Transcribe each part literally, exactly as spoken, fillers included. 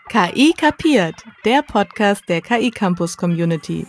K I kapiert, der Podcast der K I Campus Community.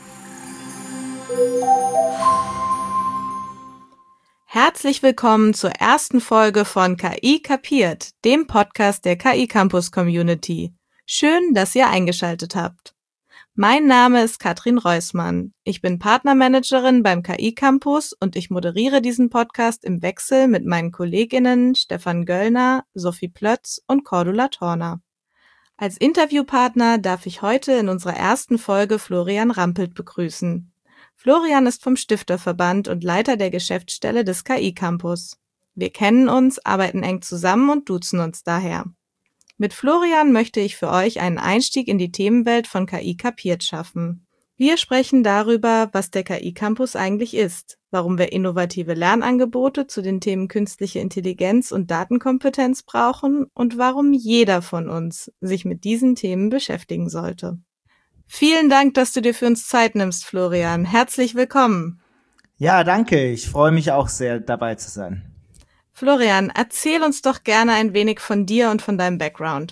Herzlich willkommen zur ersten Folge von K I kapiert, dem Podcast der K I Campus Community. Schön, dass ihr eingeschaltet habt. Mein Name ist Katrin Reusmann. Ich bin Partnermanagerin beim K I Campus und ich moderiere diesen Podcast im Wechsel mit meinen KollegInnen Stefan Göllner, Sophie Plötz und Cordula Torner. Als Interviewpartner darf ich heute in unserer ersten Folge Florian Rampelt begrüßen. Florian ist vom Stifterverband und Leiter der Geschäftsstelle des K I Campus. Wir kennen uns, arbeiten eng zusammen und duzen uns daher. Mit Florian möchte ich für euch einen Einstieg in die Themenwelt von K I kapiert schaffen. Wir sprechen darüber, was der K I Campus eigentlich ist, warum wir innovative Lernangebote zu den Themen künstliche Intelligenz und Datenkompetenz brauchen und warum jeder von uns sich mit diesen Themen beschäftigen sollte. Vielen Dank, dass du dir für uns Zeit nimmst, Florian. Herzlich willkommen. Ja, danke. Ich freue mich auch sehr, dabei zu sein. Florian, erzähl uns doch gerne ein wenig von dir und von deinem Background.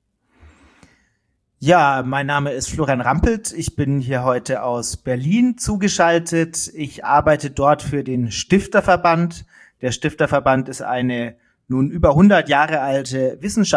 Ja, mein Name ist Florian Rampelt. Ich bin hier heute aus Berlin zugeschaltet. Ich arbeite dort für den Stifterverband. Der Stifterverband ist eine nun über hundert Jahre alte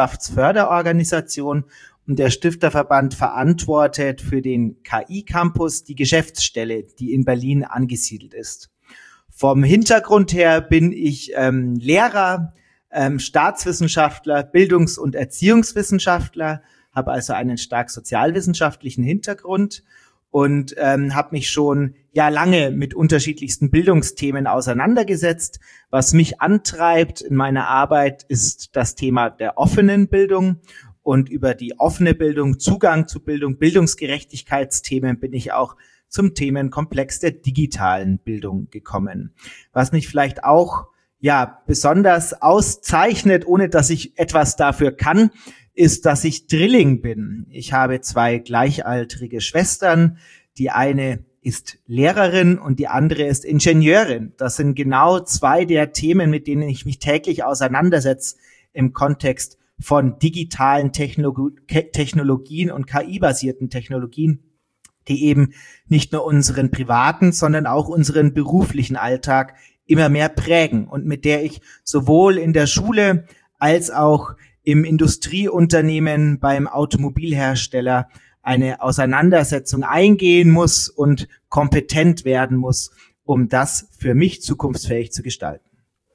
Wissenschaftsförderorganisation und der Stifterverband verantwortet für den K I Campus die Geschäftsstelle, die in Berlin angesiedelt ist. Vom Hintergrund her bin ich ähm, Lehrer, ähm, Staatswissenschaftler, Bildungs- und Erziehungswissenschaftler, habe also einen stark sozialwissenschaftlichen Hintergrund und ähm, habe mich schon ja lange mit unterschiedlichsten Bildungsthemen auseinandergesetzt. Was mich antreibt in meiner Arbeit ist das Thema der offenen Bildung. Und über die offene Bildung, Zugang zu Bildung, Bildungsgerechtigkeitsthemen bin ich auch zum Themenkomplex der digitalen Bildung gekommen. Was mich vielleicht auch ja besonders auszeichnet, ohne dass ich etwas dafür kann, ist, dass ich Drilling bin. Ich habe zwei gleichaltrige Schwestern. Die eine ist Lehrerin und die andere ist Ingenieurin. Das sind genau zwei der Themen, mit denen ich mich täglich auseinandersetze im Kontext von digitalen Technolog- Technologien und K I-basierten Technologien, die eben nicht nur unseren privaten, sondern auch unseren beruflichen Alltag immer mehr prägen und mit der ich sowohl in der Schule als auch im Industrieunternehmen beim Automobilhersteller eine Auseinandersetzung eingehen muss und kompetent werden muss, um das für mich zukunftsfähig zu gestalten.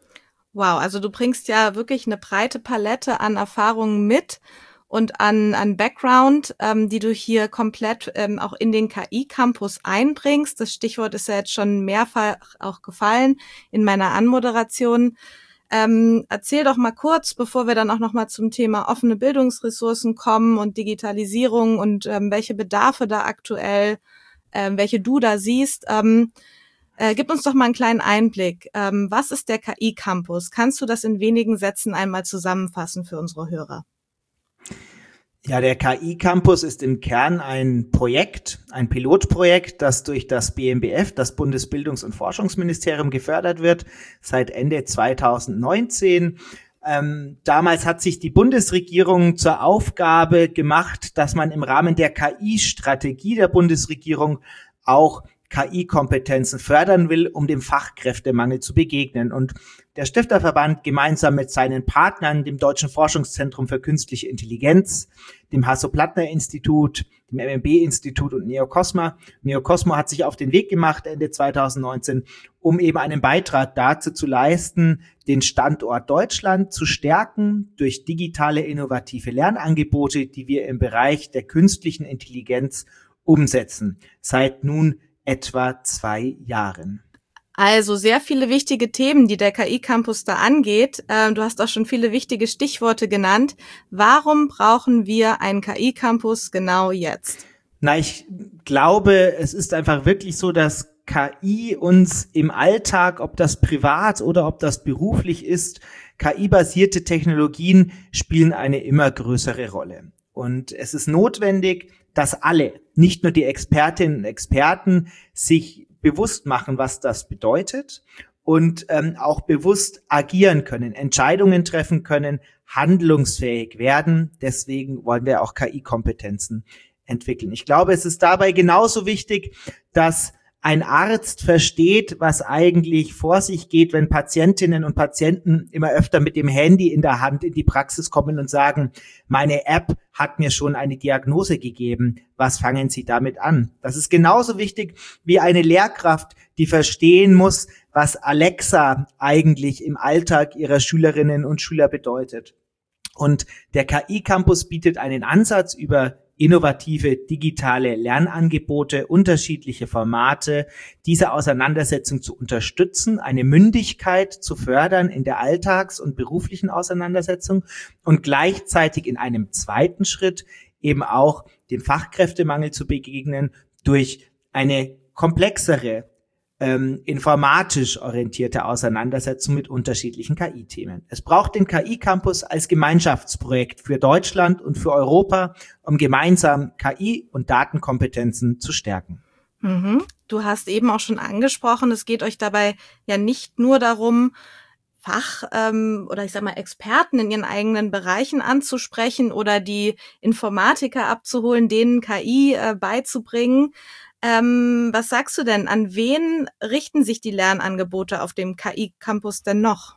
Wow, also du bringst ja wirklich eine breite Palette an Erfahrungen mit und an an Background, ähm, die du hier komplett ähm, auch in den K I Campus einbringst. Das Stichwort ist ja jetzt schon mehrfach auch gefallen in meiner Anmoderation. Ähm, erzähl doch mal kurz, bevor wir dann auch noch mal zum Thema offene Bildungsressourcen kommen und Digitalisierung und ähm, welche Bedarfe da aktuell, ähm, welche du da siehst. Ähm, äh, gib uns doch mal einen kleinen Einblick. Ähm, was ist der K I Campus? Kannst du das in wenigen Sätzen einmal zusammenfassen für unsere Hörer? Ja, der K I Campus ist im Kern ein Projekt, ein Pilotprojekt, das durch das B M B F, das Bundesbildungs- und Forschungsministerium, gefördert wird, seit Ende zweitausendneunzehn. Ähm, damals hat sich die Bundesregierung zur Aufgabe gemacht, dass man im Rahmen der K I-Strategie der Bundesregierung auch K I-Kompetenzen fördern will, um dem Fachkräftemangel zu begegnen. Und der Stifterverband gemeinsam mit seinen Partnern, dem Deutschen Forschungszentrum für Künstliche Intelligenz, dem Hasso-Plattner-Institut, dem M M B-Institut und Neocosma. Neocosmo hat sich auf den Weg gemacht Ende zweitausendneunzehn, um eben einen Beitrag dazu zu leisten, den Standort Deutschland zu stärken durch digitale innovative Lernangebote, die wir im Bereich der künstlichen Intelligenz umsetzen, seit nun etwa zwei Jahren. Also sehr viele wichtige Themen, die der K I Campus da angeht. Ähm, du hast auch schon viele wichtige Stichworte genannt. Warum brauchen wir einen K I Campus genau jetzt? Na, ich glaube, es ist einfach wirklich so, dass K I uns im Alltag, ob das privat oder ob das beruflich ist, K I-basierte Technologien spielen eine immer größere Rolle. Und es ist notwendig, dass alle, nicht nur die Expertinnen und Experten, sich bewusst machen, was das bedeutet und ähm, auch bewusst agieren können, Entscheidungen treffen können, handlungsfähig werden. Deswegen wollen wir auch K I-Kompetenzen entwickeln. Ich glaube, es ist dabei genauso wichtig, dass ein Arzt versteht, was eigentlich vor sich geht, wenn Patientinnen und Patienten immer öfter mit dem Handy in der Hand in die Praxis kommen und sagen, meine App hat mir schon eine Diagnose gegeben. Was fangen Sie damit an? Das ist genauso wichtig wie eine Lehrkraft, die verstehen muss, was Alexa eigentlich im Alltag ihrer Schülerinnen und Schüler bedeutet. Und der K I-Campus bietet einen Ansatz über innovative digitale Lernangebote, unterschiedliche Formate, diese Auseinandersetzung zu unterstützen, eine Mündigkeit zu fördern in der alltags- und beruflichen Auseinandersetzung und gleichzeitig in einem zweiten Schritt eben auch dem Fachkräftemangel zu begegnen durch eine komplexere, ähm, informatisch orientierte Auseinandersetzung mit unterschiedlichen K I-Themen. Es braucht den K I-Campus als Gemeinschaftsprojekt für Deutschland und für Europa, um gemeinsam K I- und Datenkompetenzen zu stärken. Mhm. Du hast eben auch schon angesprochen, es geht euch dabei ja nicht nur darum, Fach- ähm, oder ich sag mal Experten in ihren eigenen Bereichen anzusprechen oder die Informatiker abzuholen, denen K I äh, beizubringen. Ähm, was sagst du denn? An wen richten sich die Lernangebote auf dem K I-Campus denn noch?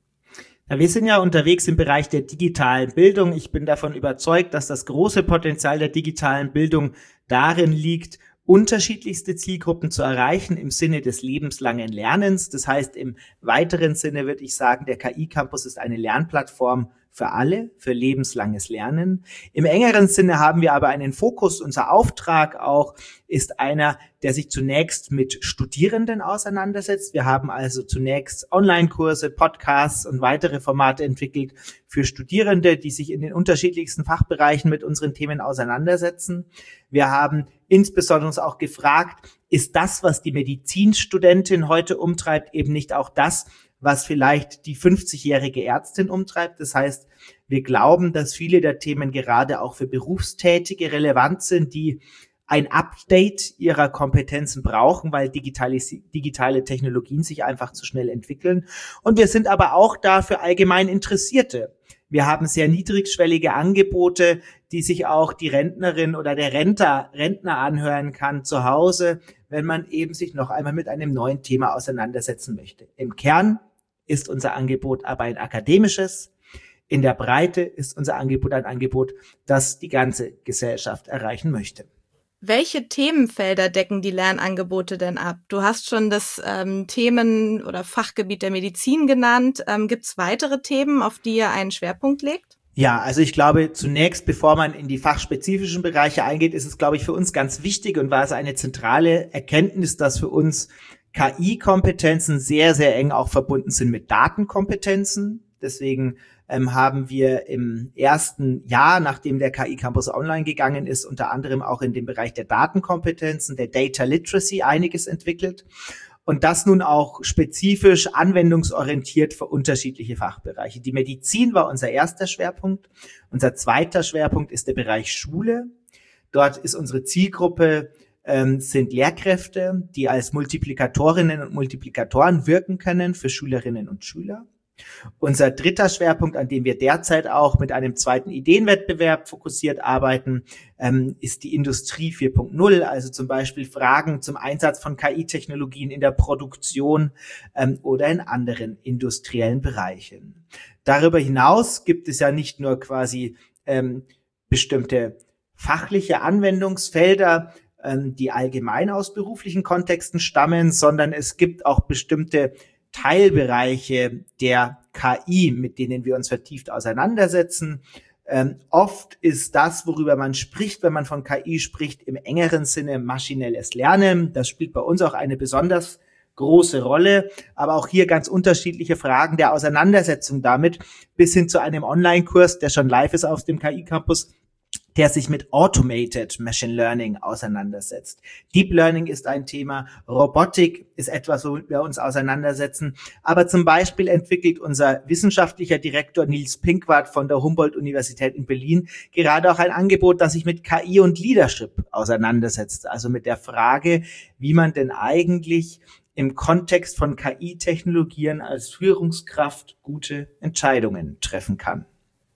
Ja, wir sind ja unterwegs im Bereich der digitalen Bildung. Ich bin davon überzeugt, dass das große Potenzial der digitalen Bildung darin liegt, unterschiedlichste Zielgruppen zu erreichen im Sinne des lebenslangen Lernens. Das heißt, im weiteren Sinne würde ich sagen, der K I-Campus ist eine Lernplattform für alle, für lebenslanges Lernen. Im engeren Sinne haben wir aber einen Fokus. Unser Auftrag auch ist einer, der sich zunächst mit Studierenden auseinandersetzt. Wir haben also zunächst Online-Kurse, Podcasts und weitere Formate entwickelt für Studierende, die sich in den unterschiedlichsten Fachbereichen mit unseren Themen auseinandersetzen. Wir haben insbesondere uns auch gefragt, ist das, was die Medizinstudentin heute umtreibt, eben nicht auch das, was vielleicht die fünfzigjährige Ärztin umtreibt. Das heißt, wir glauben, dass viele der Themen gerade auch für Berufstätige relevant sind, die ein Update ihrer Kompetenzen brauchen, weil digitale, digitale Technologien sich einfach zu schnell entwickeln. Und wir sind aber auch da für allgemein Interessierte. Wir haben sehr niedrigschwellige Angebote, die sich auch die Rentnerin oder der Rentner, Rentner anhören kann zu Hause, wenn man eben sich noch einmal mit einem neuen Thema auseinandersetzen möchte. Im Kern ist unser Angebot aber ein akademisches. In der Breite ist unser Angebot ein Angebot, das die ganze Gesellschaft erreichen möchte. Welche Themenfelder decken die Lernangebote denn ab? Du hast schon das ähm, Themen- oder Fachgebiet der Medizin genannt. Ähm, Gibt es weitere Themen, auf die ihr einen Schwerpunkt legt? Ja, also ich glaube, zunächst, bevor man in die fachspezifischen Bereiche eingeht, ist es, glaube ich, für uns ganz wichtig und war es eine zentrale Erkenntnis, dass für uns K I-Kompetenzen sehr, sehr eng auch verbunden sind mit Datenkompetenzen. Deswegen ähm, haben wir im ersten Jahr, nachdem der K I-Campus online gegangen ist, unter anderem auch in dem Bereich der Datenkompetenzen, der Data Literacy einiges entwickelt. Und das nun auch spezifisch anwendungsorientiert für unterschiedliche Fachbereiche. Die Medizin war unser erster Schwerpunkt. Unser zweiter Schwerpunkt ist der Bereich Schule. Dort ist unsere Zielgruppe ähm, sind Lehrkräfte, die als Multiplikatorinnen und Multiplikatoren wirken können für Schülerinnen und Schüler. Unser dritter Schwerpunkt, an dem wir derzeit auch mit einem zweiten Ideenwettbewerb fokussiert arbeiten, ähm, ist die Industrie vier Punkt null, also zum Beispiel Fragen zum Einsatz von K I-Technologien in der Produktion ähm, oder in anderen industriellen Bereichen. Darüber hinaus gibt es ja nicht nur quasi ähm, bestimmte fachliche Anwendungsfelder, ähm, die allgemein aus beruflichen Kontexten stammen, sondern es gibt auch bestimmte Teilbereiche der K I, mit denen wir uns vertieft auseinandersetzen. Ähm, oft ist das, worüber man spricht, wenn man von K I spricht, im engeren Sinne maschinelles Lernen. Das spielt bei uns auch eine besonders große Rolle, aber auch hier ganz unterschiedliche Fragen der Auseinandersetzung damit, bis hin zu einem Online-Kurs, der schon live ist auf dem K I-Campus, der sich mit Automated Machine Learning auseinandersetzt. Deep Learning ist ein Thema, Robotik ist etwas, womit wir uns auseinandersetzen. Aber zum Beispiel entwickelt unser wissenschaftlicher Direktor Nils Pinkwart von der Humboldt-Universität in Berlin gerade auch ein Angebot, das sich mit K I und Leadership auseinandersetzt. Also mit der Frage, wie man denn eigentlich im Kontext von K I-Technologien als Führungskraft gute Entscheidungen treffen kann.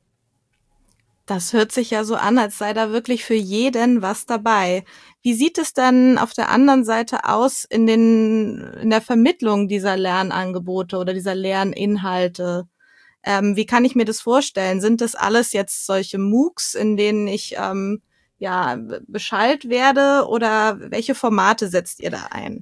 Das hört sich ja so an, als sei da wirklich für jeden was dabei. Wie sieht es dann auf der anderen Seite aus in den, in der Vermittlung dieser Lernangebote oder dieser Lerninhalte? Ähm, wie kann ich mir das vorstellen? Sind das alles jetzt solche MOOCs, in denen ich ähm, ja beschallt werde, oder welche Formate setzt ihr da ein?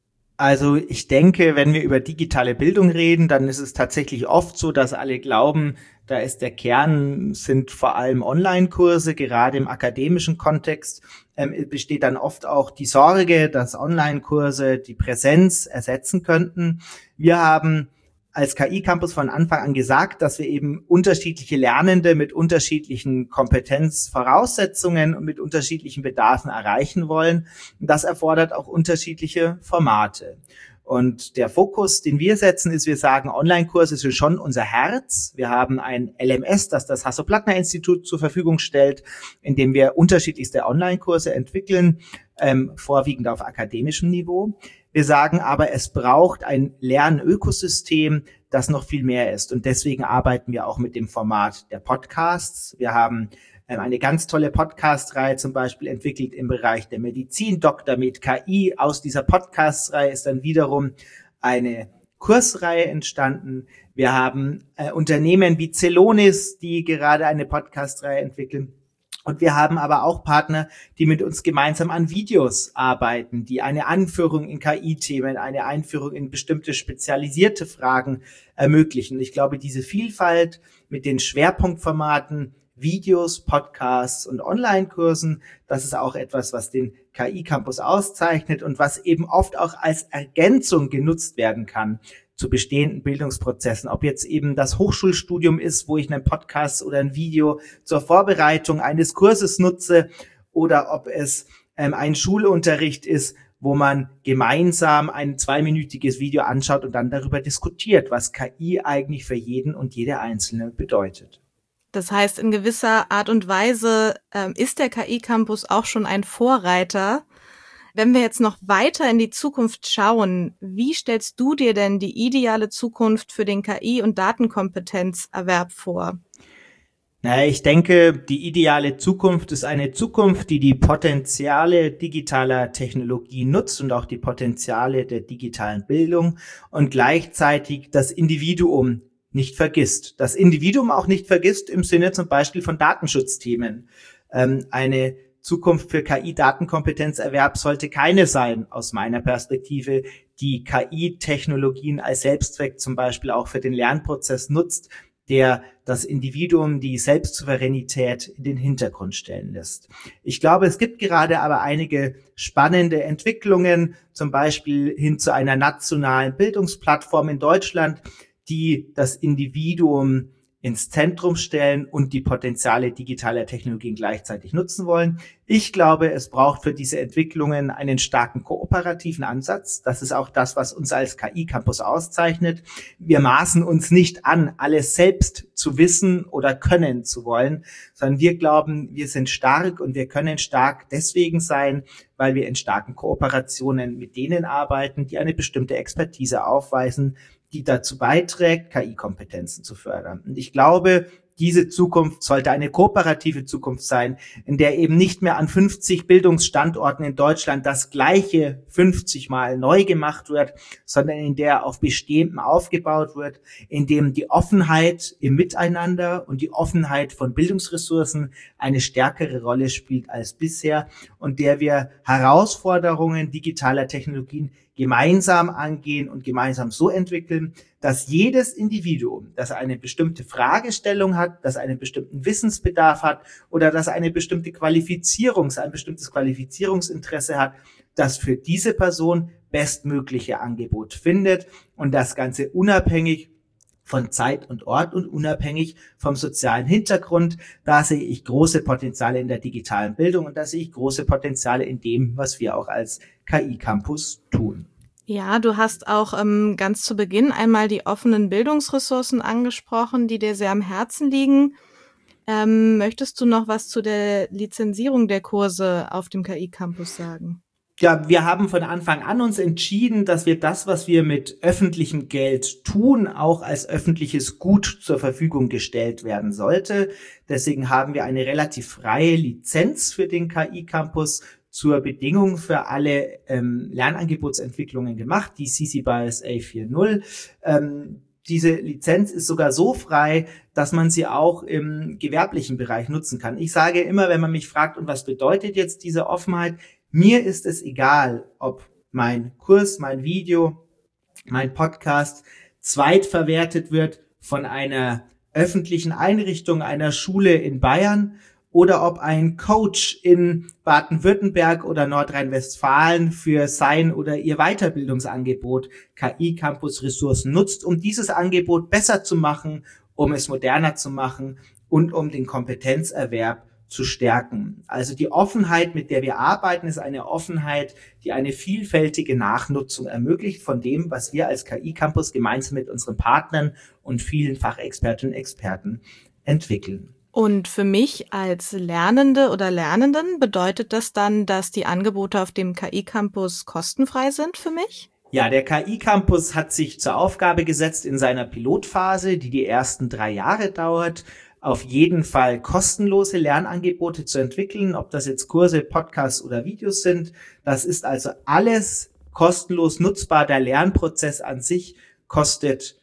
Also ich denke, wenn wir über digitale Bildung reden, dann ist es tatsächlich oft so, dass alle glauben, da ist der Kern, sind vor allem Online-Kurse, gerade im akademischen Kontext ähm, besteht dann oft auch die Sorge, dass Online-Kurse die Präsenz ersetzen könnten. Wir haben als K I-Campus von Anfang an gesagt, dass wir eben unterschiedliche Lernende mit unterschiedlichen Kompetenzvoraussetzungen und mit unterschiedlichen Bedarfen erreichen wollen. Und das erfordert auch unterschiedliche Formate. Und der Fokus, den wir setzen, ist, wir sagen, Online-Kurse sind schon unser Herz. Wir haben ein L M S, das das Hasso-Plattner-Institut zur Verfügung stellt, in dem wir unterschiedlichste Online-Kurse entwickeln, ähm, vorwiegend auf akademischem Niveau. Wir sagen aber, es braucht ein Lernökosystem, das noch viel mehr ist. Und deswegen arbeiten wir auch mit dem Format der Podcasts. Wir haben ähm, eine ganz tolle Podcast-Reihe zum Beispiel entwickelt im Bereich der Medizin, Doktor mit K I. Aus dieser Podcast-Reihe ist dann wiederum eine Kursreihe entstanden. Wir haben äh, Unternehmen wie Celonis, die gerade eine Podcast-Reihe entwickeln. Und wir haben aber auch Partner, die mit uns gemeinsam an Videos arbeiten, die eine Anführung in K I-Themen, eine Einführung in bestimmte spezialisierte Fragen ermöglichen. Ich glaube, diese Vielfalt mit den Schwerpunktformaten, Videos, Podcasts und Online-Kursen, das ist auch etwas, was den K I-Campus auszeichnet und was eben oft auch als Ergänzung genutzt werden kann zu bestehenden Bildungsprozessen, ob jetzt eben das Hochschulstudium ist, wo ich einen Podcast oder ein Video zur Vorbereitung eines Kurses nutze, oder ob es ähm, ein Schulunterricht ist, wo man gemeinsam ein zweiminütiges Video anschaut und dann darüber diskutiert, was K I eigentlich für jeden und jede Einzelne bedeutet. Das heißt, in gewisser Art und Weise ähm, ist der K I-Campus auch schon ein Vorreiter. Wenn wir jetzt noch weiter in die Zukunft schauen, wie stellst du dir denn die ideale Zukunft für den K I- und Datenkompetenzerwerb vor? Naja, ich denke, die ideale Zukunft ist eine Zukunft, die die Potenziale digitaler Technologie nutzt und auch die Potenziale der digitalen Bildung und gleichzeitig das Individuum nicht vergisst. Das Individuum auch nicht vergisst im Sinne zum Beispiel von Datenschutzthemen. Ähm, eine Zukunft für K I-Datenkompetenzerwerb sollte keine sein, aus meiner Perspektive, die K I-Technologien als Selbstzweck zum Beispiel auch für den Lernprozess nutzt, der das Individuum, die Selbstsouveränität in den Hintergrund stellen lässt. Ich glaube, es gibt gerade aber einige spannende Entwicklungen, zum Beispiel hin zu einer nationalen Bildungsplattform in Deutschland, die das Individuum ins Zentrum stellen und die Potenziale digitaler Technologien gleichzeitig nutzen wollen. Ich glaube, es braucht für diese Entwicklungen einen starken kooperativen Ansatz. Das ist auch das, was uns als K I-Campus auszeichnet. Wir maßen uns nicht an, alles selbst zu wissen oder können zu wollen, sondern wir glauben, wir sind stark und wir können stark deswegen sein, weil wir in starken Kooperationen mit denen arbeiten, die eine bestimmte Expertise aufweisen, die dazu beiträgt, K I-Kompetenzen zu fördern. Und ich glaube, diese Zukunft sollte eine kooperative Zukunft sein, in der eben nicht mehr an fünfzig Bildungsstandorten in Deutschland das Gleiche fünfzig Mal neu gemacht wird, sondern in der auf Bestehendem aufgebaut wird, in dem die Offenheit im Miteinander und die Offenheit von Bildungsressourcen eine stärkere Rolle spielt als bisher und der wir Herausforderungen digitaler Technologien gemeinsam angehen und gemeinsam so entwickeln, dass jedes Individuum, das eine bestimmte Fragestellung hat, das einen bestimmten Wissensbedarf hat oder das eine bestimmte Qualifizierungs, ein bestimmtes Qualifizierungsinteresse hat, das für diese Person bestmögliche Angebot findet und das Ganze unabhängig von Zeit und Ort und unabhängig vom sozialen Hintergrund. Da sehe ich große Potenziale in der digitalen Bildung und da sehe ich große Potenziale in dem, was wir auch als K I-Campus tun. Ja, du hast auch ähm, ganz zu Beginn einmal die offenen Bildungsressourcen angesprochen, die dir sehr am Herzen liegen. Ähm, möchtest du noch was zu der Lizenzierung der Kurse auf dem K I-Campus sagen? Ja, wir haben von Anfang an uns entschieden, dass wir das, was wir mit öffentlichem Geld tun, auch als öffentliches Gut zur Verfügung gestellt werden sollte. Deswegen haben wir eine relativ freie Lizenz für den K I-Campus zur Bedingung für alle ähm, Lernangebotsentwicklungen gemacht, die C C B I S A vier Punkt null. Ähm, diese Lizenz ist sogar so frei, dass man sie auch im gewerblichen Bereich nutzen kann. Ich sage immer, wenn man mich fragt, und was bedeutet jetzt diese Offenheit? Mir ist es egal, ob mein Kurs, mein Video, mein Podcast zweitverwertet wird von einer öffentlichen Einrichtung, einer Schule in Bayern, oder ob ein Coach in Baden-Württemberg oder Nordrhein-Westfalen für sein oder ihr Weiterbildungsangebot K I-Campus-Ressourcen nutzt, um dieses Angebot besser zu machen, um es moderner zu machen und um den Kompetenzerwerb zu stärken. Also die Offenheit, mit der wir arbeiten, ist eine Offenheit, die eine vielfältige Nachnutzung ermöglicht von dem, was wir als K I-Campus gemeinsam mit unseren Partnern und vielen Fachexpertinnen und Experten entwickeln. Und für mich als Lernende oder Lernenden bedeutet das dann, dass die Angebote auf dem K I-Campus kostenfrei sind für mich? Ja, der K I-Campus hat sich zur Aufgabe gesetzt, in seiner Pilotphase, die die ersten drei Jahre dauert, auf jeden Fall kostenlose Lernangebote zu entwickeln, ob das jetzt Kurse, Podcasts oder Videos sind. Das ist also alles kostenlos nutzbar. Der Lernprozess an sich kostet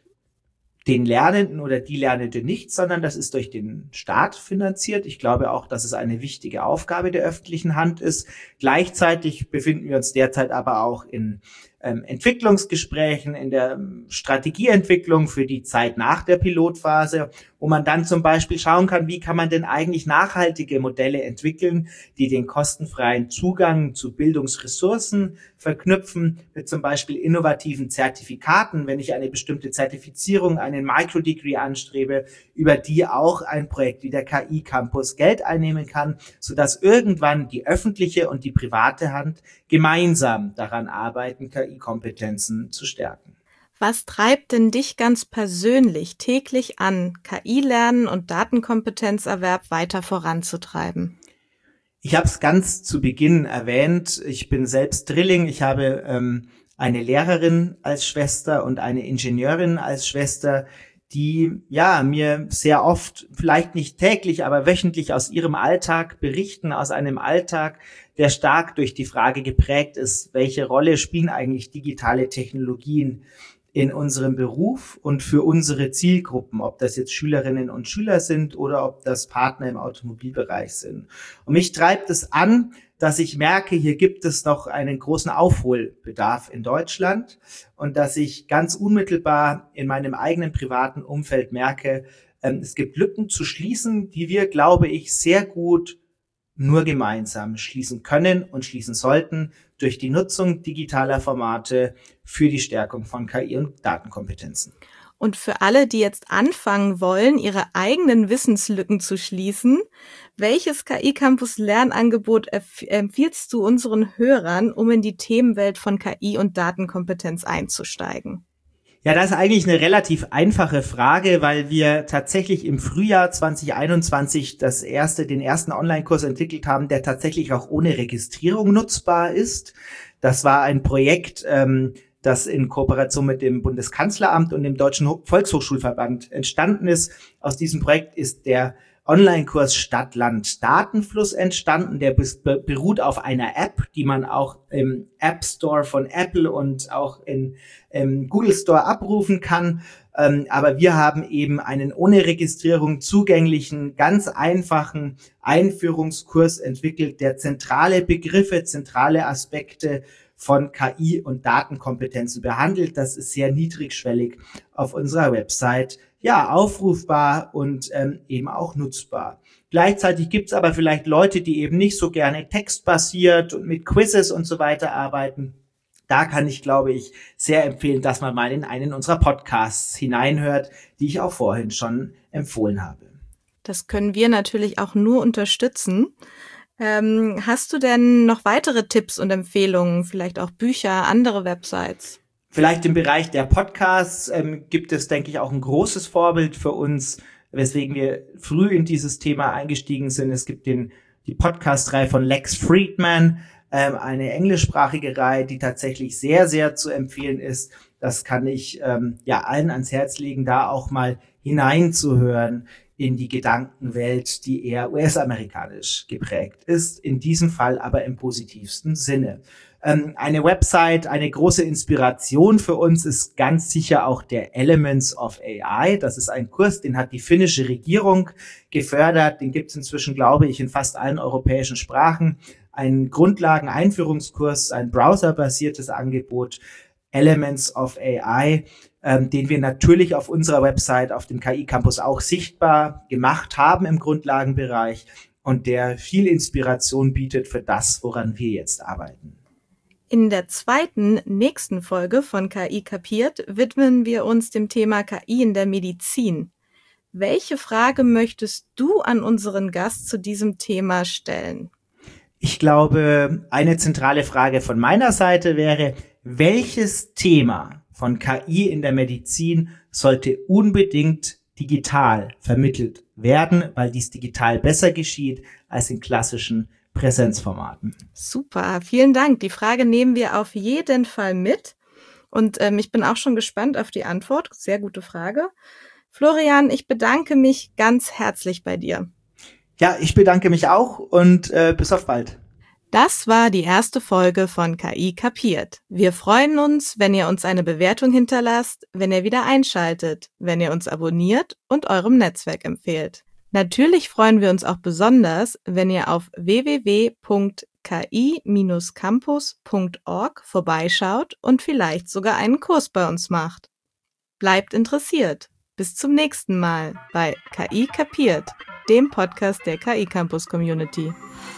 den Lernenden oder die Lernende nicht, sondern das ist durch den Staat finanziert. Ich glaube auch, dass es eine wichtige Aufgabe der öffentlichen Hand ist. Gleichzeitig befinden wir uns derzeit aber auch in ähm, Entwicklungsgesprächen, in der ähm, Strategieentwicklung für die Zeit nach der Pilotphase, wo man dann zum Beispiel schauen kann, wie kann man denn eigentlich nachhaltige Modelle entwickeln, die den kostenfreien Zugang zu Bildungsressourcen verknüpfen, mit zum Beispiel innovativen Zertifikaten, wenn ich eine bestimmte Zertifizierung, einen Microdegree anstrebe, über die auch ein Projekt wie der K I-Campus Geld einnehmen kann, sodass irgendwann die öffentliche und die private Hand gemeinsam daran arbeiten, K I-Kompetenzen zu stärken. Was treibt denn dich ganz persönlich täglich an, K I-Lernen und Datenkompetenzerwerb weiter voranzutreiben? Ich habe es ganz zu Beginn erwähnt. Ich bin selbst Drilling. Ich habe ähm, eine Lehrerin als Schwester und eine Ingenieurin als Schwester, die ja mir sehr oft, vielleicht nicht täglich, aber wöchentlich aus ihrem Alltag berichten, aus einem Alltag, der stark durch die Frage geprägt ist, welche Rolle spielen eigentlich digitale Technologien in unserem Beruf und für unsere Zielgruppen, ob das jetzt Schülerinnen und Schüler sind oder ob das Partner im Automobilbereich sind. Und mich treibt es an, dass ich merke, hier gibt es noch einen großen Aufholbedarf in Deutschland und dass ich ganz unmittelbar in meinem eigenen privaten Umfeld merke, es gibt Lücken zu schließen, die wir, glaube ich, sehr gut nur gemeinsam schließen können und schließen sollten durch die Nutzung digitaler Formate für die Stärkung von K I und Datenkompetenzen. Und für alle, die jetzt anfangen wollen, ihre eigenen Wissenslücken zu schließen, welches K I-Campus-Lernangebot empfiehlst du unseren Hörern, um in die Themenwelt von K I und Datenkompetenz einzusteigen? Ja, das ist eigentlich eine relativ einfache Frage, weil wir tatsächlich im Frühjahr zwanzig einundzwanzig das erste, den ersten Online-Kurs entwickelt haben, der tatsächlich auch ohne Registrierung nutzbar ist. Das war ein Projekt, ähm, das in Kooperation mit dem Bundeskanzleramt und dem Deutschen Volkshochschulverband entstanden ist. Aus diesem Projekt ist der Online-Kurs Stadt-Land-Datenfluss entstanden. Der beruht auf einer App, die man auch im App Store von Apple und auch in, im Google Store abrufen kann. Ähm, aber wir haben eben einen ohne Registrierung zugänglichen, ganz einfachen Einführungskurs entwickelt, der zentrale Begriffe, zentrale Aspekte von K I und Datenkompetenzen behandelt. Das ist sehr niedrigschwellig auf unserer Website, ja, aufrufbar und ähm, eben auch nutzbar. Gleichzeitig gibt's aber vielleicht Leute, die eben nicht so gerne textbasiert und mit Quizzes und so weiter arbeiten. Da kann ich, glaube ich, sehr empfehlen, dass man mal in einen unserer Podcasts hineinhört, die ich auch vorhin schon empfohlen habe. Das können wir natürlich auch nur unterstützen. Ähm, hast du denn noch weitere Tipps und Empfehlungen, vielleicht auch Bücher, andere Websites? Vielleicht im Bereich der Podcasts ähm, gibt es, denke ich, auch ein großes Vorbild für uns, weswegen wir früh in dieses Thema eingestiegen sind. Es gibt den die Podcast-Reihe von Lex Fridman, ähm, eine englischsprachige Reihe, die tatsächlich sehr, sehr zu empfehlen ist. Das kann ich ähm, ja allen ans Herz legen, da auch mal hineinzuhören in die Gedankenwelt, die eher U S-amerikanisch geprägt ist, in diesem Fall aber im positivsten Sinne. Ähm, eine Website, eine große Inspiration für uns ist ganz sicher auch der Elements of A I. Das ist ein Kurs, den hat die finnische Regierung gefördert. Den gibt es inzwischen, glaube ich, in fast allen europäischen Sprachen. Ein Grundlagen-Einführungskurs, ein browserbasiertes Angebot, Elements of A I, ähm, den wir natürlich auf unserer Website, auf dem K I Campus auch sichtbar gemacht haben im Grundlagenbereich und der viel Inspiration bietet für das, woran wir jetzt arbeiten. In der zweiten, nächsten Folge von K I kapiert widmen wir uns dem Thema K I in der Medizin. Welche Frage möchtest du an unseren Gast zu diesem Thema stellen? Ich glaube, eine zentrale Frage von meiner Seite wäre, welches Thema von K I in der Medizin sollte unbedingt digital vermittelt werden, weil dies digital besser geschieht als in klassischen Präsenzformaten? Super, vielen Dank. Die Frage nehmen wir auf jeden Fall mit. Und ähm, ich bin auch schon gespannt auf die Antwort. Sehr gute Frage. Florian, ich bedanke mich ganz herzlich bei dir. Ja, ich bedanke mich auch und äh, bis auf bald. Das war die erste Folge von K I kapiert. Wir freuen uns, wenn ihr uns eine Bewertung hinterlasst, wenn ihr wieder einschaltet, wenn ihr uns abonniert und eurem Netzwerk empfehlt. Natürlich freuen wir uns auch besonders, wenn ihr auf w w w punkt k i dash campus punkt org vorbeischaut und vielleicht sogar einen Kurs bei uns macht. Bleibt interessiert. Bis zum nächsten Mal bei K I kapiert, dem Podcast der K I Campus Community.